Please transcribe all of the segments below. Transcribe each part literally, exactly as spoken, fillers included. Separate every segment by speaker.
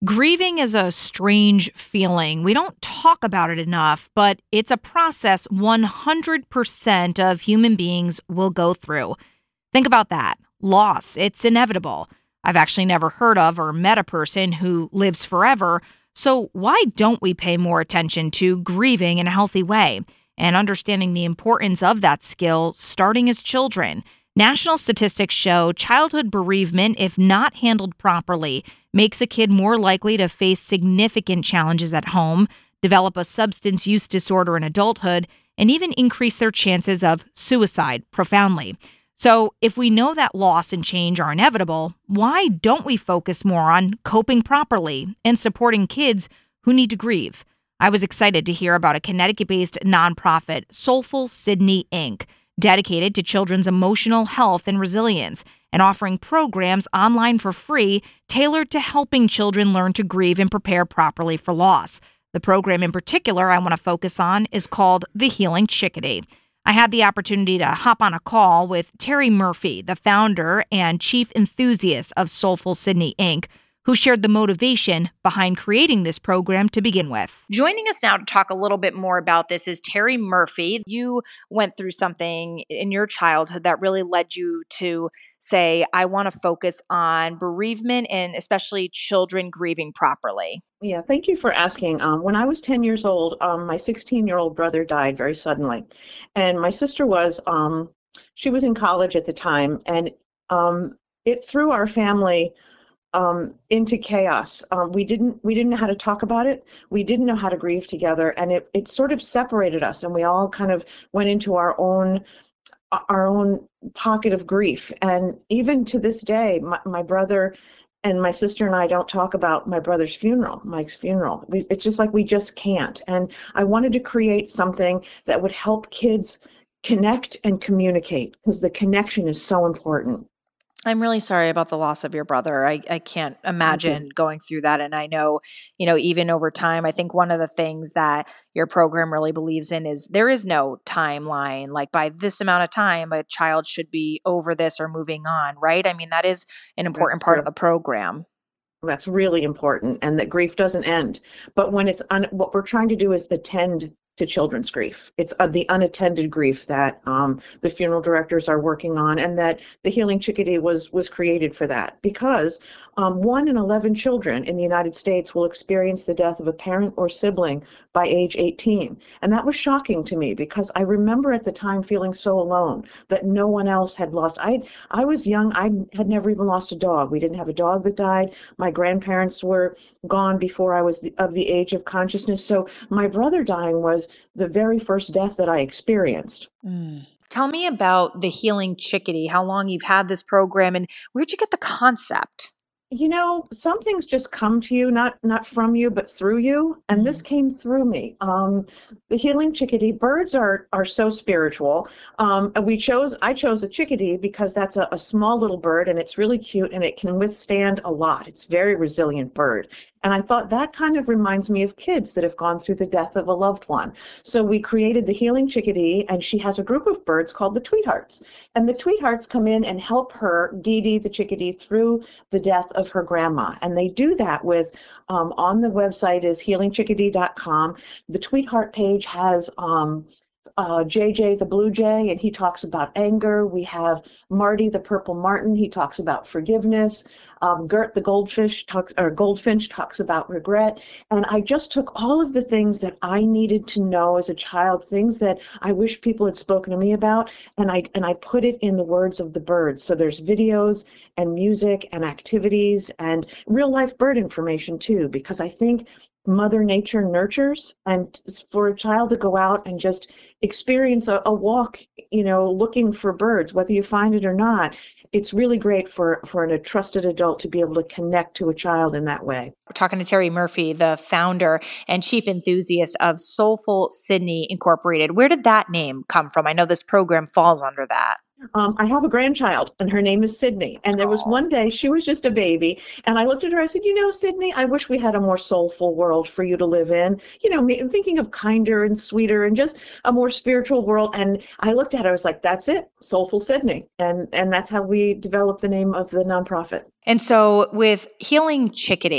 Speaker 1: Grieving is a strange feeling. We don't talk about it enough, but it's a process one hundred percent of human beings will go through. Think about that. Loss, it's inevitable. I've actually never heard of or met a person who lives forever. So why don't we pay more attention to grieving in a healthy way and understanding the importance of that skill starting as children? National statistics show childhood bereavement, if not handled properly, makes a kid more likely to face significant challenges at home, develop a substance use disorder in adulthood, and even increase their chances of suicide profoundly. So if we know that loss and change are inevitable, why don't we focus more on coping properly and supporting kids who need to grieve? I was excited to hear about a Connecticut-based nonprofit, Soulful Sydney, Incorporated, dedicated to children's emotional health and resilience, and offering programs online for free tailored to helping children learn to grieve and prepare properly for loss. The program in particular I want to focus on is called The Healing Chickadee. I had the opportunity to hop on a call with Terry Murphy, the founder and chief enthusiast of Soulful Sydney, Incorporated, who shared the motivation behind creating this program to begin with. Joining us now to talk a little bit more about this is Terry Murphy. You went through something in your childhood that really led you to say, I want to focus on bereavement and especially children grieving properly.
Speaker 2: Yeah, thank you for asking. Um, when I was ten years old, um, my sixteen-year-old brother died very suddenly. And my sister was, um, she was in college at the time, and um, it threw our family um, into chaos. Um, we didn't we didn't know how to talk about it. We didn't know how to grieve together, and it it sort of separated us, and we all kind of went into our own our own pocket of grief. And even to this day, my, my brother and my sister and I don't talk about my brother's funeral, Mike's funeral. We, it's just like we just can't. And I wanted to create something that would help kids connect and communicate, because the connection is so important.
Speaker 1: I'm really sorry about the loss of your brother. I, I can't imagine going through that. And I know, you know, even over time, I think one of the things that your program really believes in is there is no timeline. Like by this amount of time, a child should be over this or moving on, right? I mean, that is an important
Speaker 2: That's
Speaker 1: part
Speaker 2: true.
Speaker 1: of the program.
Speaker 2: That's really important, and that grief doesn't end. But when it's un- what we're trying to do is attend to children's grief. It's uh, the unattended grief that um, the funeral directors are working on, and that the Healing Chickadee was was created for that, because um, one in eleven children in the United States will experience the death of a parent or sibling by age eighteen. And that was shocking to me, because I remember at the time feeling so alone that no one else had lost. I I was young. I had never even lost a dog. We didn't have a dog that died. My grandparents were gone before I was the, of the age of consciousness. So my brother dying was the very first death that I experienced.
Speaker 1: Mm. Tell me about the Healing Chickadee, how long you've had this program, and where'd you get the concept?
Speaker 2: You know, some things just come to you, not not from you, but through you. And this came through me. Um, the Healing Chickadee, birds are are so spiritual. Um, and we chose, I chose a chickadee because that's a, a small little bird, and it's really cute, and it can withstand a lot. It's a very resilient bird. And I thought that kind of reminds me of kids that have gone through the death of a loved one. So we created the Healing Chickadee, and she has a group of birds called the Tweethearts. And the Tweethearts come in and help her, Dee Dee, the chickadee, through the death of her grandma. And they do that with, um, on the website is healing chickadee dot com. The Tweetheart page has um, uh, J J the Blue Jay, and he talks about anger. We have Marty the Purple Martin. He talks about forgiveness. Um, Gert the Goldfish talks, or Goldfinch talks about regret. And I just took all of the things that I needed to know as a child, things that I wish people had spoken to me about, and I and I put it in the words of the birds. So there's videos and music and activities and real life bird information too, because I think Mother Nature nurtures, and for a child to go out and just experience a, a walk, you know, looking for birds, whether you find it or not, it's really great for, for a trusted adult to be able to connect to a child in that way.
Speaker 1: We're talking to Terry Murphy, the founder and chief enthusiast of Soulful Sydney Incorporated. Where did that name come from? I know this program falls under that.
Speaker 2: Um, I have a grandchild, and her name is Sydney. And there was one day, she was just a baby, and I looked at her, I said, you know, Sydney, I wish we had a more soulful world for you to live in. You know, me, thinking of kinder and sweeter and just a more spiritual world. And I looked at her, I was like, that's it, Soulful Sydney. And, and that's how we developed the name of the nonprofit.
Speaker 1: And so with Healing Chickadee,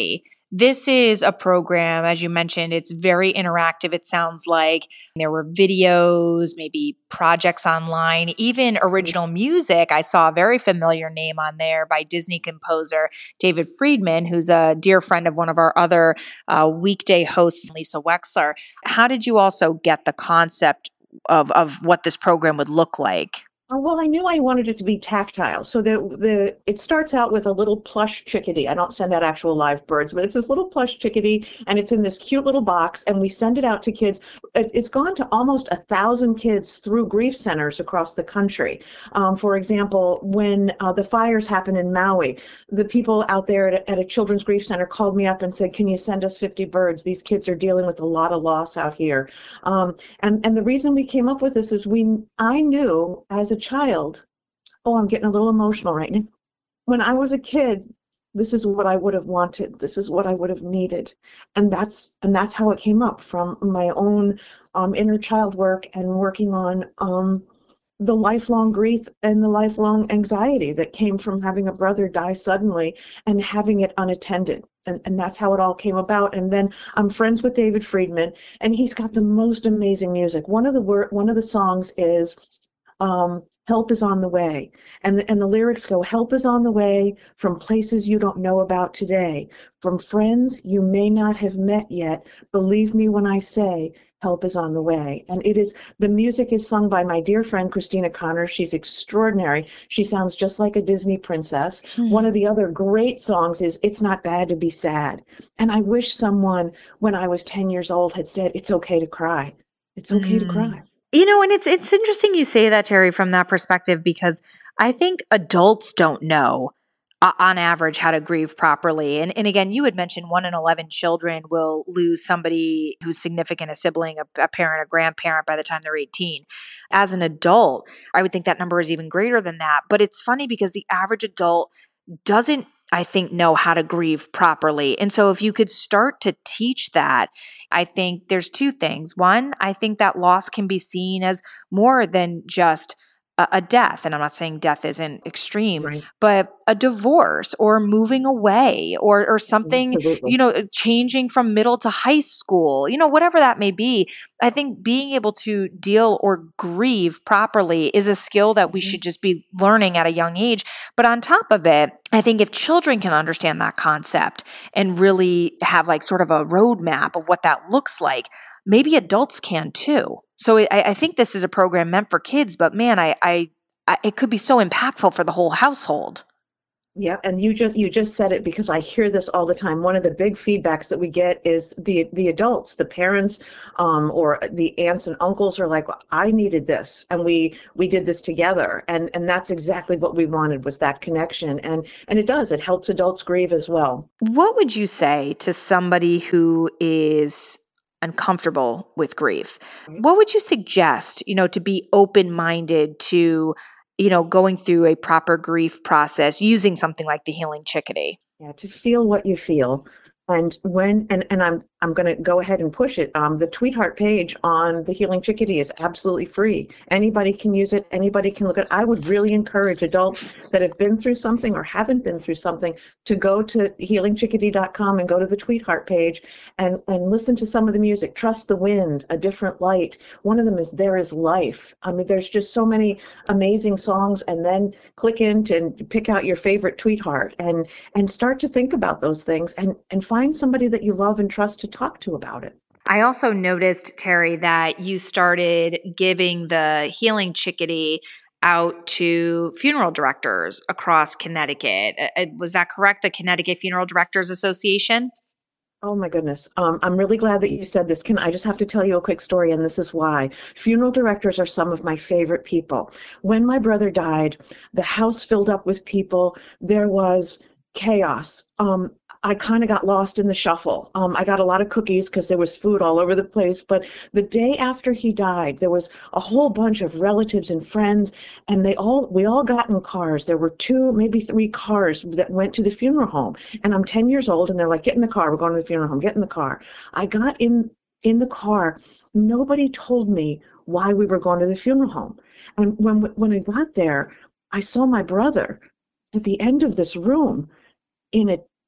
Speaker 3: This is a program, as you mentioned, it's very interactive. It sounds like there were videos, maybe projects online, even original music. I saw a very familiar name on there by Disney composer David Friedman, who's a dear friend of one of our other uh, weekday hosts, Lisa Wexler. How did you also get the concept of, of what this program would look like?
Speaker 2: Oh, well, I knew I wanted it to be tactile. So the the it starts out with a little plush chickadee. I don't send out actual live birds, but it's this little plush chickadee, and it's in this cute little box, and we send it out to kids. It, it's gone to almost a thousand kids through grief centers across the country. Um, for example, when uh, the fires happened in Maui, the people out there at a, at a children's grief center called me up and said, "Can you send us fifty birds? These kids are dealing with a lot of loss out here." Um, and and the reason we came up with this is we I knew as a child, oh, I'm getting a little emotional right now. When I was a kid, this is what I would have wanted. This is what I would have needed. And that's and that's how it came up from my own um, inner child work and working on um, the lifelong grief and the lifelong anxiety that came from having a brother die suddenly and having it unattended. And, and that's how it all came about. And then I'm friends with David Friedman, and he's got the most amazing music. One of the wor- one of the songs is um, "Help is on the way," and the, and the lyrics go, "Help is on the way from places you don't know about today, from friends you may not have met yet. Believe me when I say, help is on the way." And it is, the music is sung by my dear friend Christina Connor. She's extraordinary. She sounds just like a Disney princess. Mm. One of the other great songs is "It's Not Bad to Be Sad." And I wish someone when I was ten years old had said, "It's okay to cry. It's okay mm. to cry."
Speaker 3: You know, and it's it's interesting you say that, Terry, from that perspective, because I think adults don't know uh, on average how to grieve properly. And and again, you had mentioned one in eleven children will lose somebody who's significant, a sibling, a, a parent, a grandparent by the time they're eighteen. As an adult, I would think that number is even greater than that. But it's funny because the average adult doesn't, I think, know how to grieve properly. And so if you could start to teach that, I think there's two things. One, I think that loss can be seen as more than just a, a death. And I'm not saying death isn't extreme, right, but a divorce or moving away or, or something, Absolutely. you know, changing from middle to high school, you know, whatever that may be. I think being able to deal or grieve properly is a skill that we mm-hmm. should just be learning at a young age. But on top of it, I think if children can understand that concept and really have like sort of a roadmap of what that looks like, maybe adults can too. So I, I think this is a program meant for kids, but man, I, I, I it could be so impactful for the whole household.
Speaker 2: Yeah, and you just you just said it because I hear this all the time. One of the big feedbacks that we get is the the adults, the parents, um, or the aunts and uncles are like, "I needed this, and we we did this together," and and that's exactly what we wanted, was that connection, and and it does. It helps adults grieve as well.
Speaker 3: What would you say to somebody who is uncomfortable with grief? What would you suggest, you know, to be open-minded to, you know, going through a proper grief process using something like the Healing Chickadee?
Speaker 2: Yeah, to feel what you feel. And when, and, and I'm, I'm going to go ahead and push it. Um, the Tweetheart page on the Healing Chickadee is absolutely free. Anybody can use it. Anybody can look at it. I would really encourage adults that have been through something or haven't been through something to go to healing chickadee dot com and go to the Tweetheart page and, and listen to some of the music. Trust the Wind, A Different Light. One of them is There Is Life. I mean, there's just so many amazing songs. And then click in to and pick out your favorite Tweetheart and, and start to think about those things and, and find somebody that you love and trust to talk to about it.
Speaker 3: I also noticed, Terry, that you started giving the Healing Chickadee out to funeral directors across Connecticut. Uh, Was that correct? The Connecticut Funeral Directors Association?
Speaker 2: Oh my goodness. Um, I'm really glad that you said this. Can I just have to tell you a quick story? And this is why. Funeral directors are some of my favorite people. When my brother died, the house filled up with people. There was chaos. Um, I kind of got lost in the shuffle. Um, I got a lot of cookies because there was food all over the place. But the day after he died, there was a whole bunch of relatives and friends, and they all we all got in cars. There were two, maybe three cars that went to the funeral home. And I'm ten years old, and they're like, "Get in the car. We're going to the funeral home. Get in the car." I got in in the car. Nobody told me why we were going to the funeral home. And when when I got there, I saw my brother at the end of this room in a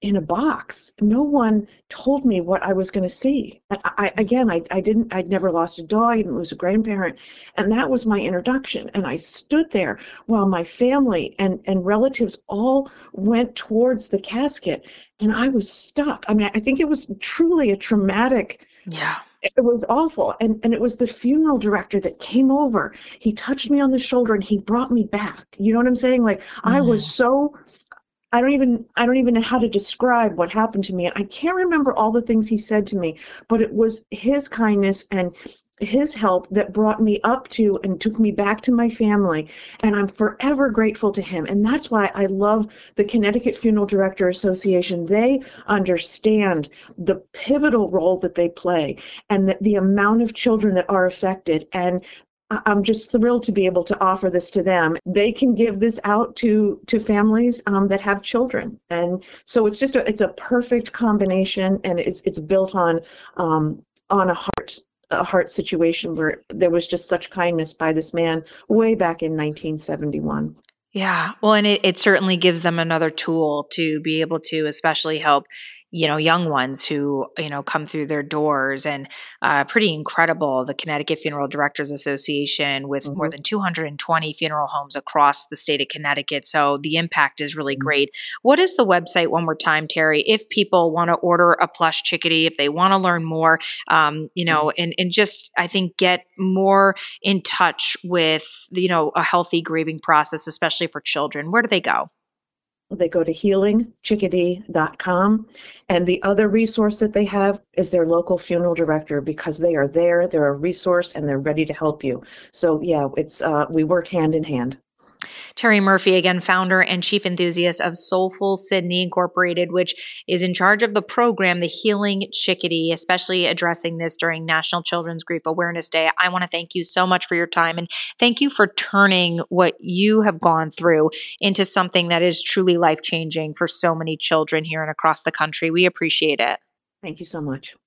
Speaker 2: in a box. No one told me what I was going to see. I, I again, I, I didn't, I'd never lost a dog, I didn't lose a grandparent. And that was my introduction. And I stood there while my family and, and relatives all went towards the casket, and I was stuck. I mean, I think it was truly a traumatic.
Speaker 3: Yeah.
Speaker 2: It was awful. And, and it was the funeral director that came over. He touched me on the shoulder and he brought me back. You know what I'm saying? Like, I was
Speaker 3: Mm.
Speaker 2: so, I don't even, I don't even know how to describe what happened to me. And I can't remember all the things he said to me, but it was his kindness and his help that brought me up to and took me back to my family. And I'm forever grateful to him. And that's why I love the Connecticut Funeral Director Association. They understand the pivotal role that they play and the, the amount of children that are affected. And I- I'm just thrilled to be able to offer this to them. They can give this out to to families um, that have children, and so it's just a, it's a perfect combination, and it's it's built on um, on a heart a heart situation where there was just such kindness by this man way back in nineteen seventy-one.
Speaker 3: Yeah. Well, and it, it certainly gives them another tool to be able to especially help, you know, young ones who, you know, come through their doors. And uh, pretty incredible, the Connecticut Funeral Directors Association with more
Speaker 2: Mhm.
Speaker 3: than two hundred twenty funeral homes across the state of Connecticut. So the impact is really great. What is the website, one more time, Terry, if people want to order a plush chickadee, if they want to learn more, um, you know, and, and just, I think, get more in touch with, you know, a healthy grieving process, especially for children? Where do they go?
Speaker 2: They go to healing chickadee dot com. And the other resource that they have is their local funeral director, because they are there, they're a resource, and they're ready to help you. So yeah, it's uh, we work hand in hand.
Speaker 3: Terry Murphy, again, founder and chief enthusiast of Soulful Sydney Incorporated, which is in charge of the program, The Healing Chickadee, especially addressing this during National Children's Grief Awareness Day. I want to thank you so much for your time, and thank you for turning what you have gone through into something that is truly life-changing for so many children here and across the country. We appreciate it.
Speaker 2: Thank you so much.